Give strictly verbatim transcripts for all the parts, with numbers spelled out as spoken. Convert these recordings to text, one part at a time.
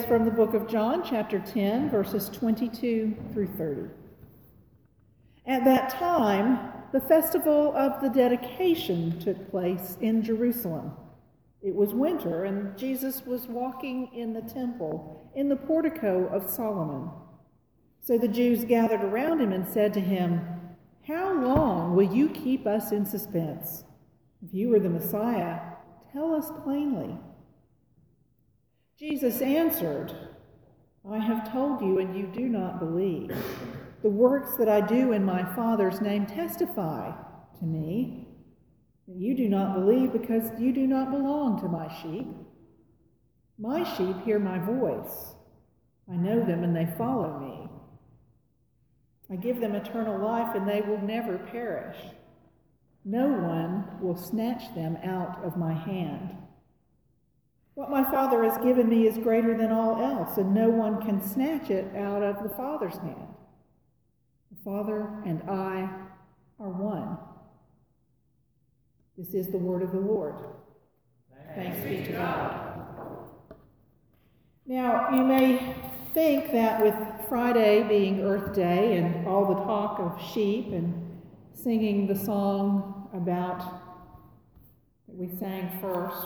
From the book of John, chapter ten, verses twenty-two through thirty. At that time, the festival of the dedication took place in Jerusalem. It was winter, and Jesus was walking in the temple, in the portico of Solomon. So the Jews gathered around him and said to him, "How long will you keep us in suspense? If you are the Messiah, tell us plainly." Jesus answered, "I have told you, and you do not believe. The works that I do in my Father's name testify to me. You do not believe because you do not belong to my sheep. My sheep hear my voice. I know them and they follow me. I give them eternal life and they will never perish. No one will snatch them out of my hand. What my Father has given me is greater than all else, and no one can snatch it out of the Father's hand. The Father and I are one." This is the word of the Lord. Thanks, Thanks be to God. Now, you may think that with Friday being Earth Day and all the talk of sheep and singing the song about that we sang first,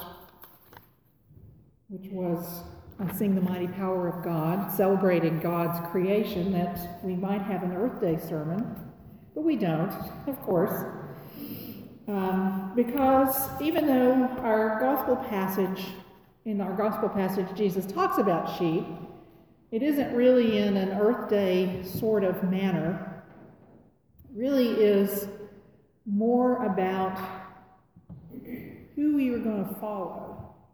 which was I Sing the Mighty Power of God, celebrating God's creation, that we might have an Earth Day sermon, but we don't, of course, um, because even though our gospel passage, in our gospel passage, Jesus talks about sheep, it isn't really in an Earth Day sort of manner. It really is more about who we are going to follow.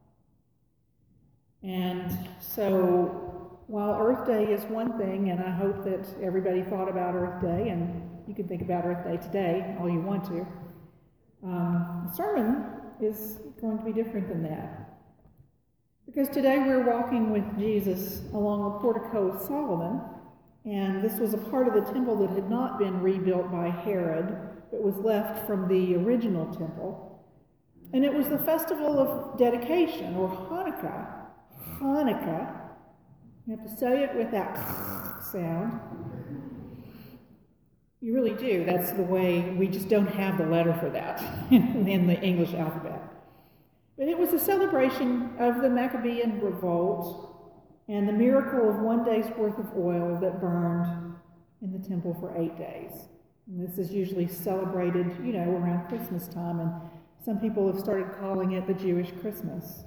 And so, while Earth Day is one thing, and I hope that everybody thought about Earth Day, and you can think about Earth Day today, all you want to, um, the sermon is going to be different than that. Because today we're walking with Jesus along the portico of Solomon, and this was a part of the temple that had not been rebuilt by Herod, but was left from the original temple. And it was the festival of dedication, or Hanukkah. Hanukkah. You have to say it with that sound. You really do. That's the way, we just don't have the letter for that in the English alphabet. But it was a celebration of the Maccabean revolt and the miracle of one day's worth of oil that burned in the temple for eight days. And this is usually celebrated, you know, around Christmas time, and some people have started calling it the Jewish Christmas.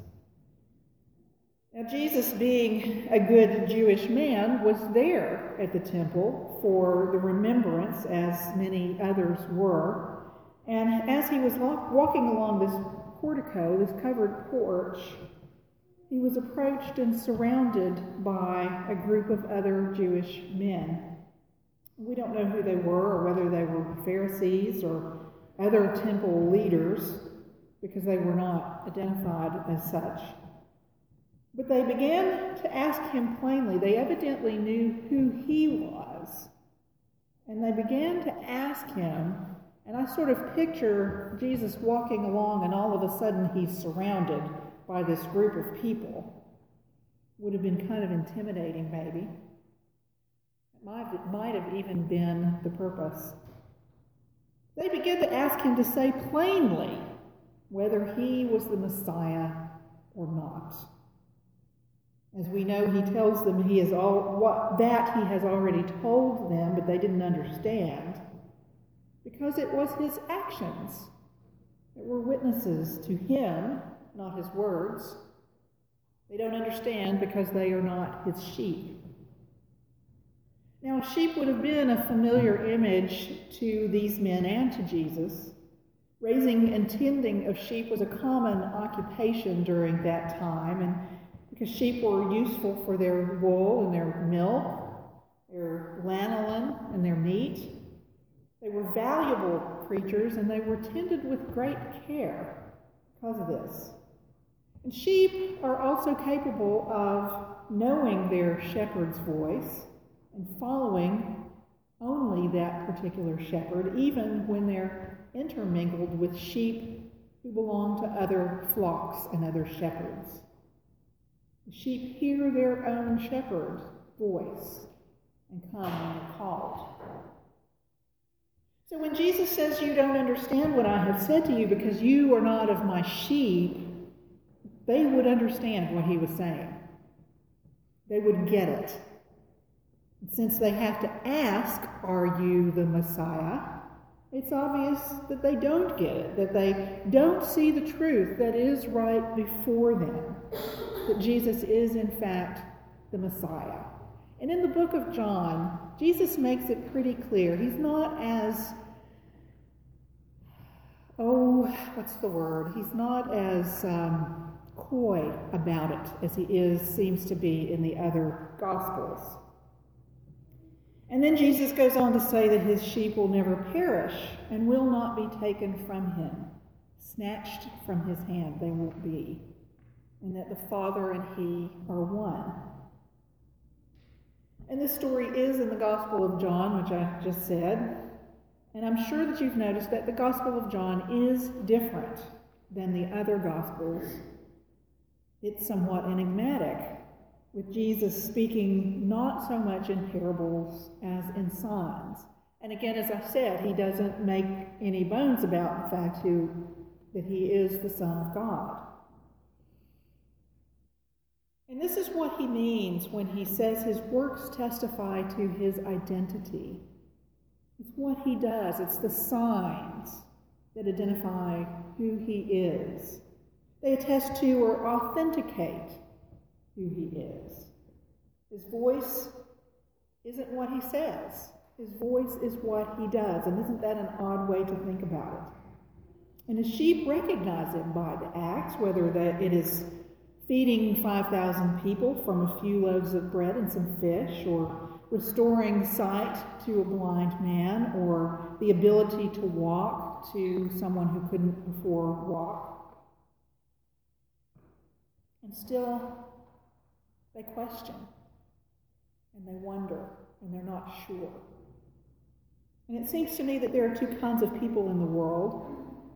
Now, Jesus, being a good Jewish man, was there at the temple for the remembrance, as many others were. And as he was walking along this portico, this covered porch, he was approached and surrounded by a group of other Jewish men. We don't know who they were, or whether they were Pharisees or other temple leaders, because they were not identified as such. But they began to ask him plainly. They evidently knew who he was. And they began to ask him, and I sort of picture Jesus walking along, and all of a sudden he's surrounded by this group of people. Would have been kind of intimidating, maybe. It might, it might have even been the purpose. They began to ask him to say plainly whether he was the Messiah or not. As we know, he tells them he is all what that he has already told them, but they didn't understand, because it was his actions that were witnesses to him, not his words. They don't understand because they are not his sheep. Now, sheep would have been a familiar image to these men and to Jesus. Raising and tending of sheep was a common occupation during that time, and because sheep were useful for their wool and their milk, their lanolin and their meat. They were valuable creatures, and they were tended with great care because of this. And sheep are also capable of knowing their shepherd's voice and following only that particular shepherd, even when they're intermingled with sheep who belong to other flocks and other shepherds. The sheep hear their own shepherd's voice and come when they're called. So when Jesus says, you don't understand what I have said to you because you are not of my sheep, they would understand what he was saying. They would get it. And since they have to ask, are you the Messiah? It's obvious that they don't get it, that they don't see the truth that is right before them, that Jesus is in fact the Messiah. And in the book of John, Jesus makes it pretty clear. He's not as, oh, what's the word? He's not as um, coy about it as he is, seems to be in the other Gospels. And then Jesus goes on to say that his sheep will never perish and will not be taken from him. Snatched from his hand they won't be. And that the Father and he are one. And this story is in the Gospel of John, which I just said. And I'm sure that you've noticed that the Gospel of John is different than the other Gospels. It's somewhat enigmatic, with Jesus speaking not so much in parables as in signs. And again, as I said, he doesn't make any bones about the fact who, that he is the Son of God. And this is what he means when he says his works testify to his identity. It's what he does. It's the signs that identify who he is. They attest to or authenticate who he is. His voice isn't what he says. His voice is what he does. And isn't that an odd way to think about it? And his sheep recognize him by the acts, whether that it is feeding five thousand people from a few loaves of bread and some fish, or restoring sight to a blind man, or the ability to walk to someone who couldn't before walk. And still, they question, and they wonder, and they're not sure. And it seems to me that there are two kinds of people in the world.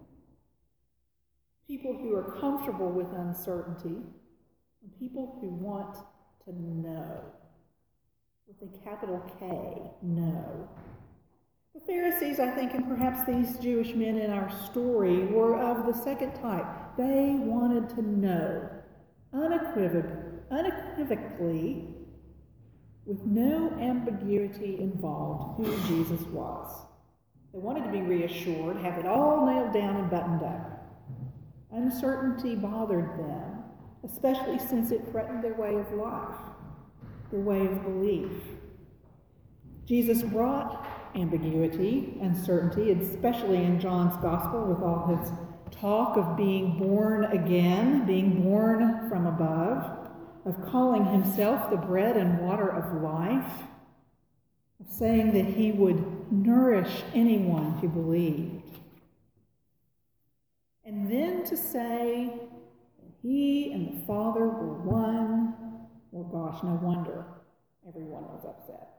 People who are comfortable with uncertainty, and people who want to know, with a capital K, know. The Pharisees, I think, and perhaps these Jewish men in our story, were of the second type. They wanted to know, unequivocally, unequivocally, with no ambiguity involved, who Jesus was. They wanted to be reassured, have it all nailed down and buttoned up. Uncertainty bothered them, especially since it threatened their way of life, their way of belief. Jesus brought ambiguity, uncertainty, especially in John's Gospel with all his talk of being born again, being born from above, of calling himself the bread and water of life, of saying that he would nourish anyone who believed. And then to say that he and the Father were one, well, gosh, no wonder everyone was upset.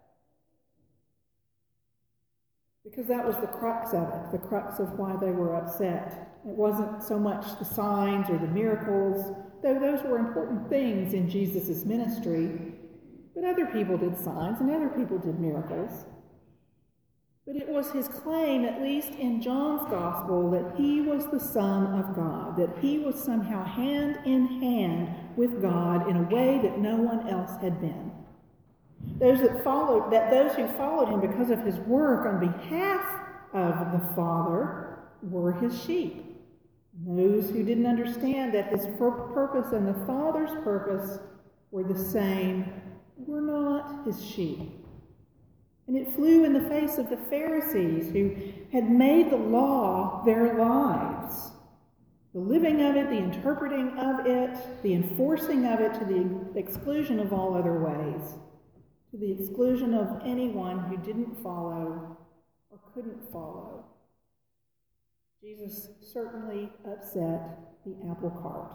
Because that was the crux of it, the crux of why they were upset. It wasn't so much the signs or the miracles, though those were important things in Jesus' ministry, but other people did signs and other people did miracles. But it was his claim, at least in John's Gospel, that he was the Son of God, that he was somehow hand in hand with God in a way that no one else had been. Those that followed, that those who followed him because of his work on behalf of the Father were his sheep. Those who didn't understand that his purpose and the Father's purpose were the same were not his sheep. And it flew in the face of the Pharisees, who had made the law their lives. The living of it, the interpreting of it, the enforcing of it to the exclusion of all other ways, to the exclusion of anyone who didn't follow or couldn't follow. Jesus certainly upset the apple cart.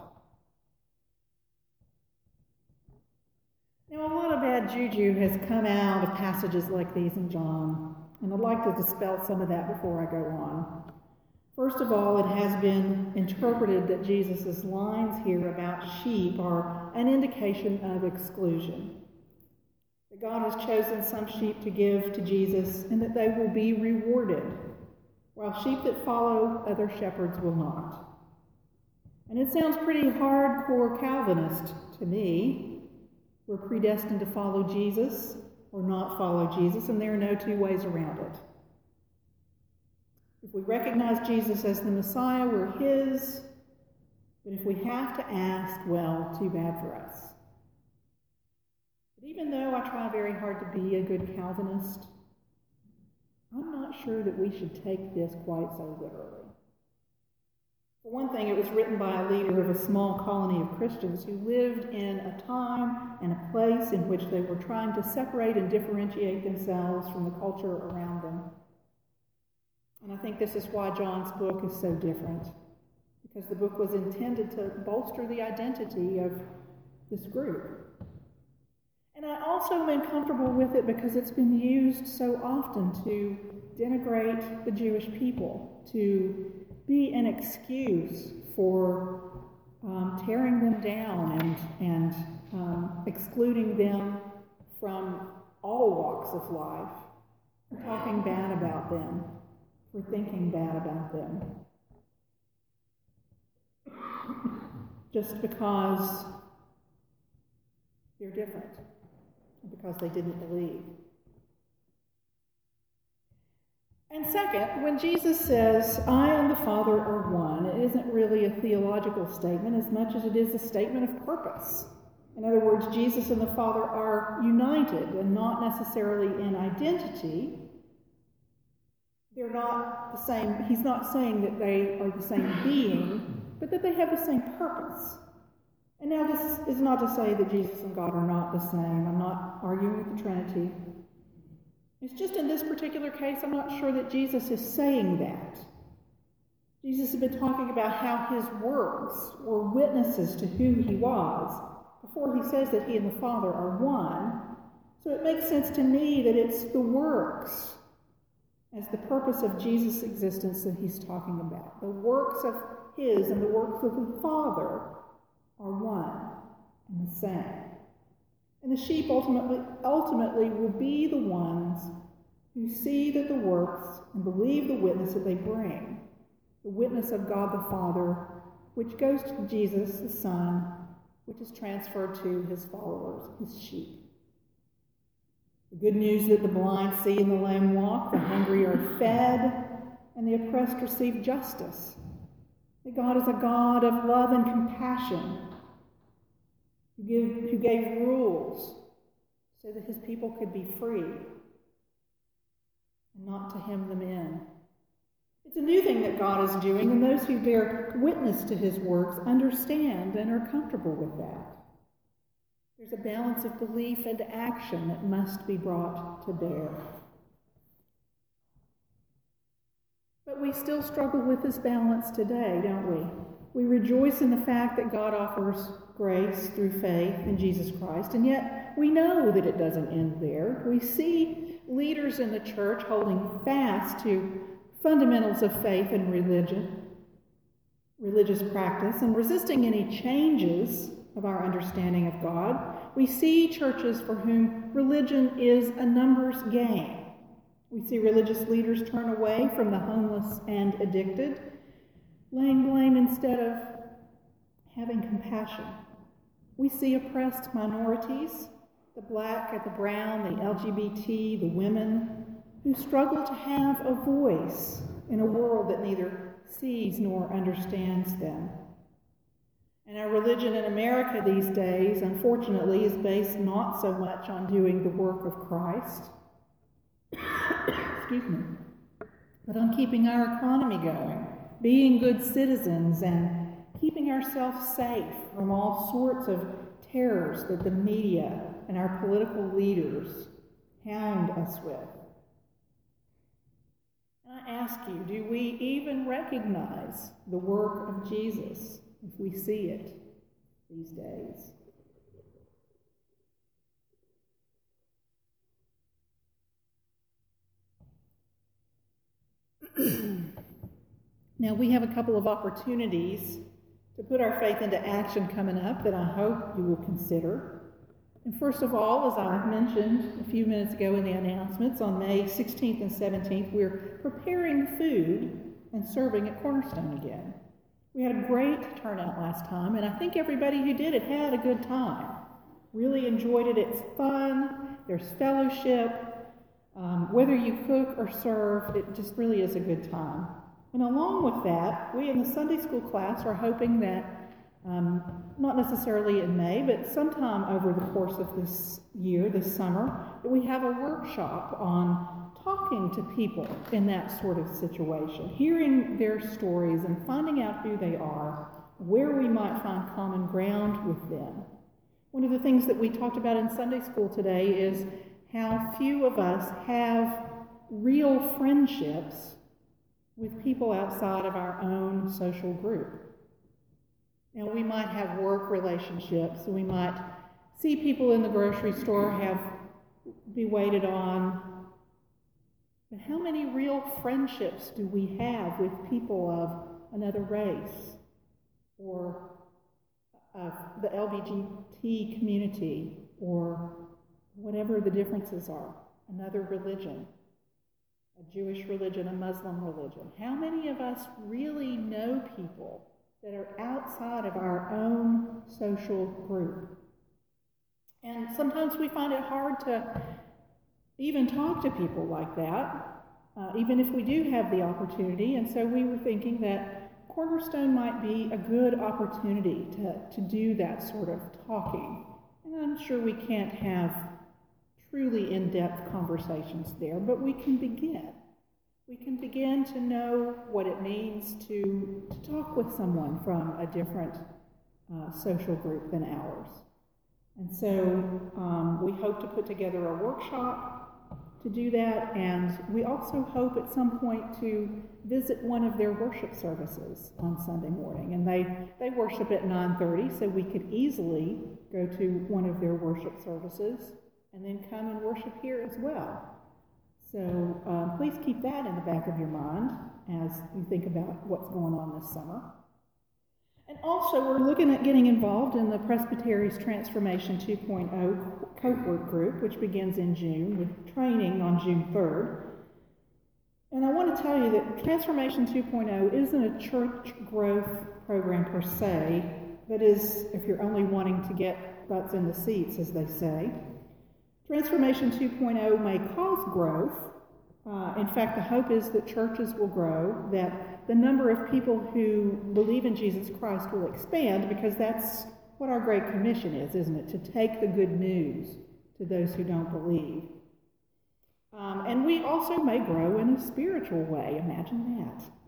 Now, a lot of bad juju has come out of passages like these in John, and I'd like to dispel some of that before I go on. First of all, it has been interpreted that Jesus' lines here about sheep are an indication of exclusion. That God has chosen some sheep to give to Jesus and that they will be rewarded, while sheep that follow other shepherds will not. And it sounds pretty hardcore Calvinist to me. We're predestined to follow Jesus or not follow Jesus, and there are no two ways around it. If we recognize Jesus as the Messiah, we're his. But if we have to ask, well, too bad for us. But even though I try very hard to be a good Calvinist, I'm not sure that we should take this quite so literally. For one thing, it was written by a leader of a small colony of Christians who lived in a time and a place in which they were trying to separate and differentiate themselves from the culture around them. And I think this is why John's book is so different, because the book was intended to bolster the identity of this group. And I also am uncomfortable with it because it's been used so often to denigrate the Jewish people, to be an excuse for um, tearing them down and, and um, excluding them from all walks of life, for talking bad about them, for thinking bad about them. Just because they're different, because they didn't believe. And second, when Jesus says, I and the Father are one, it isn't really a theological statement as much as it is a statement of purpose. In other words, Jesus and the Father are united and not necessarily in identity. They're not the same. He's not saying that they are the same being, but that they have the same purpose. And now this is not to say that Jesus and God are not the same. I'm not arguing with the Trinity. It's just in this particular case, I'm not sure that Jesus is saying that. Jesus has been talking about how his works were witnesses to who he was before he says that he and the Father are one. So it makes sense to me that it's the works as the purpose of Jesus' existence that he's talking about. The works of his and the works of the Father are one and the same. And the sheep ultimately, ultimately will be the ones who see that the works and believe the witness that they bring, the witness of God the Father, which goes to Jesus the Son, which is transferred to his followers, his sheep. The good news that the blind see and the lame walk, the hungry are fed, and the oppressed receive justice. That God is a God of love and compassion, who, give, who gave rules so that his people could be free and not to hem them in. It's a new thing that God is doing, and those who bear witness to his works understand and are comfortable with that. There's a balance of belief and action that must be brought to bear. But we still struggle with this balance today, don't we? We rejoice in the fact that God offers grace through faith in Jesus Christ, and yet we know that it doesn't end there. We see leaders in the church holding fast to fundamentals of faith and religion, religious practice, and resisting any changes of our understanding of God. We see churches for whom religion is a numbers game. We see religious leaders turn away from the homeless and addicted, laying blame instead of having compassion. We see oppressed minorities, the black and the brown, the L G B T, the women, who struggle to have a voice in a world that neither sees nor understands them. And our religion in America these days, unfortunately, is based not so much on doing the work of Christ, excuse me, but on keeping our economy going, being good citizens, and keeping ourselves safe from all sorts of terrors that the media and our political leaders hound us with. And I ask you, do we even recognize the work of Jesus if we see it these days? Now, we have a couple of opportunities to put our faith into action coming up that I hope you will consider. And first of all, as I mentioned a few minutes ago in the announcements, on May sixteenth and seventeenth, we're preparing food and serving at Cornerstone again. We had a great turnout last time, and I think everybody who did it had a good time. Really enjoyed it. It's fun. There's fellowship. Um, whether you cook or serve, it just really is a good time. And along with that, we in the Sunday school class are hoping that, um, not necessarily in May, but sometime over the course of this year, this summer, that we have a workshop on talking to people in that sort of situation, hearing their stories and finding out who they are, where we might find common ground with them. One of the things that we talked about in Sunday school today is how few of us have real friendships with people outside of our own social group. Now, we might have work relationships, we might see people in the grocery store, have be waited on, but how many real friendships do we have with people of another race or of the L G B T community or whatever the differences are, another religion, a Jewish religion, a Muslim religion? How many of us really know people that are outside of our own social group? And sometimes we find it hard to even talk to people like that, uh, even if we do have the opportunity. And so we were thinking that Cornerstone might be a good opportunity to, to do that sort of talking. And I'm sure we can't have truly in-depth conversations there, but we can begin. We can begin to know what it means to, to talk with someone from a different uh, social group than ours. And so um, we hope to put together a workshop to do that, and we also hope at some point to visit one of their worship services on Sunday morning. And they, they worship at nine thirty, so we could easily go to one of their worship services and then come and worship here as well. So um, please keep that in the back of your mind as you think about what's going on this summer. And also, we're looking at getting involved in the Presbytery's Transformation two point oh cohort group, which begins in June, with training on June third. And I want to tell you that Transformation two point oh isn't a church growth program per se. That is, if you're only wanting to get butts in the seats, as they say. Transformation two point oh may cause growth. Uh, in fact, the hope is that churches will grow, that the number of people who believe in Jesus Christ will expand, because that's what our Great Commission is, isn't it? To take the good news to those who don't believe. Um, and we also may grow in a spiritual way. Imagine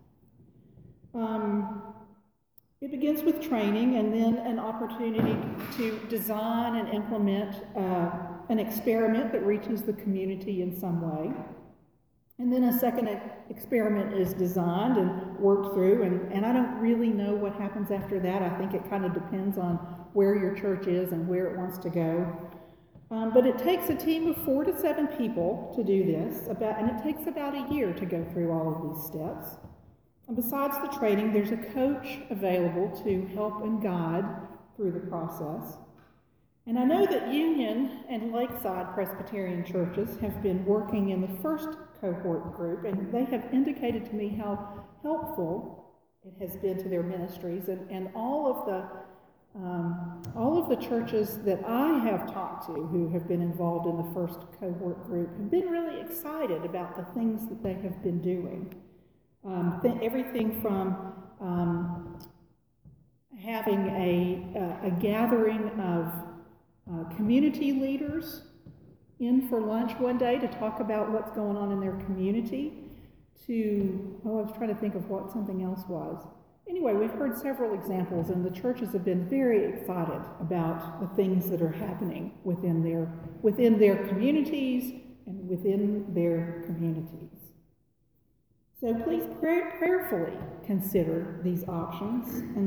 that. Um, it begins with training and then an opportunity to design and implement uh, an experiment that reaches the community in some way. And then a second experiment is designed and worked through, and, and I don't really know what happens after that. I think it kind of depends on where your church is and where it wants to go. Um, but it takes a team of four to seven people to do this, about, and it takes about a year to go through all of these steps. And besides the training, there's a coach available to help and guide through the process. And I know that Union and Lakeside Presbyterian churches have been working in the first cohort group, and they have indicated to me how helpful it has been to their ministries. And, and all of the um, all of the churches that I have talked to who have been involved in the first cohort group have been really excited about the things that they have been doing. Um, th- everything from um, having a, a, a gathering of Uh, community leaders in for lunch one day to talk about what's going on in their community, to, oh, I was trying to think of what something else was. Anyway, we've heard several examples, and the churches have been very excited about the things that are happening within their, within their communities and within their communities. So please pray- prayerfully consider these options. And